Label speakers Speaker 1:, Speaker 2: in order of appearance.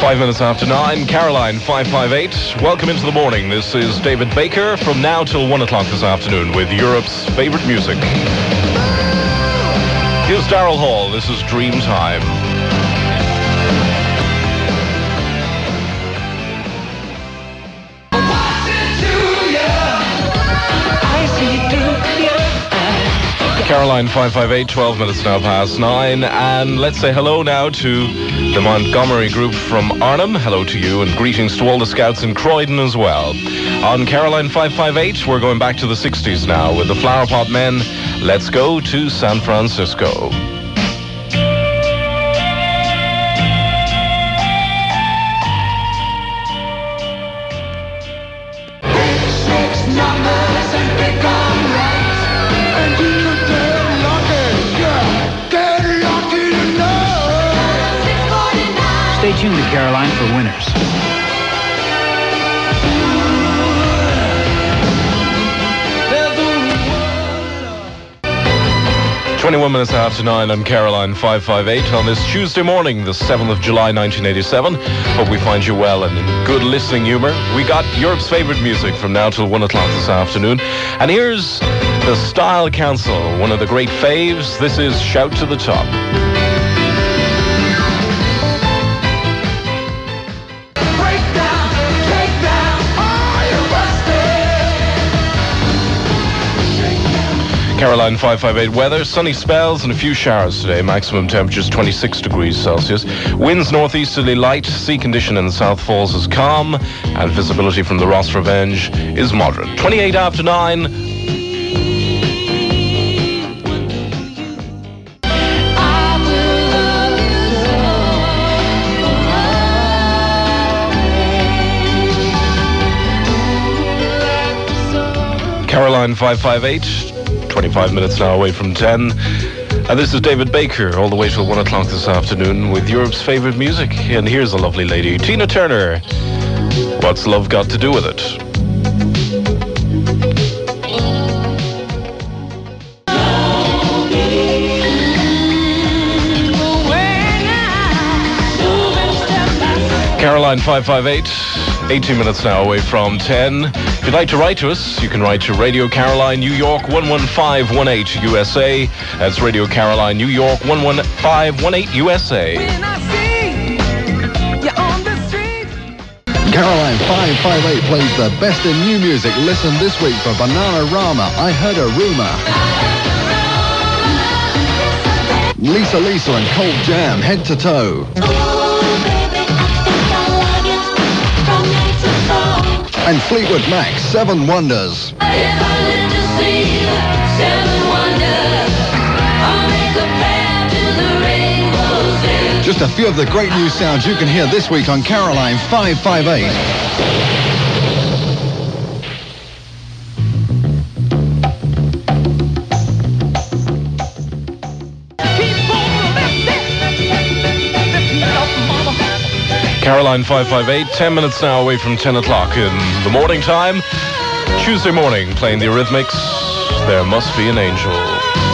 Speaker 1: 5 minutes after 9, Caroline 558. Welcome into the morning. This is David Baker from now till 1 o'clock this afternoon with Europe's favorite music. Here's Daryl Hall. This is Dream Time. Caroline 558, 12 minutes now past 9. And let's say hello now to the Montgomery group from Arnhem. Hello to you, and greetings to all the scouts in Croydon as well. On Caroline 558, we're going back to the 60s now with the Flower Pot Men. Let's go to San Francisco.
Speaker 2: Stay tuned to Caroline for winners.
Speaker 1: – 21 minutes after 9 on Caroline 558 on this Tuesday morning, the 7th of July 1987. Hope we find you well and in good listening humor. We got Europe's favorite music from now till 1 o'clock this afternoon. And here's the Style Council, one of the great faves. This is Shout to the Top. Caroline 558 weather, sunny spells and a few showers today. Maximum temperatures 26 degrees Celsius. Winds northeasterly light. Sea condition in the South Falls is calm. And visibility from the Ross Revenge is moderate. 28 after 9. Caroline 558. 25 minutes now away from 10. And this is David Baker, all the way till 1 o'clock this afternoon with Europe's favorite music. And here's a lovely lady, Tina Turner. What's love got to do with it? Caroline 558, 18 minutes now away from 10. If you'd like to write to us, you can write to Radio Caroline, New York 11518 USA. That's Radio Caroline, New York 11518 USA.
Speaker 3: Caroline 558 plays the best in new music. Listen this week for Bananarama, I Heard a Rumor. Lisa and Cold Jam, Head to Toe. And Fleetwood Mac, Seven Wonders. Just a few of the great new sounds you can hear this week on Caroline 558.
Speaker 1: Caroline 558, 10 minutes now away from 10 o'clock in the morning time. Tuesday morning, playing the Eurythmics, There Must Be an Angel.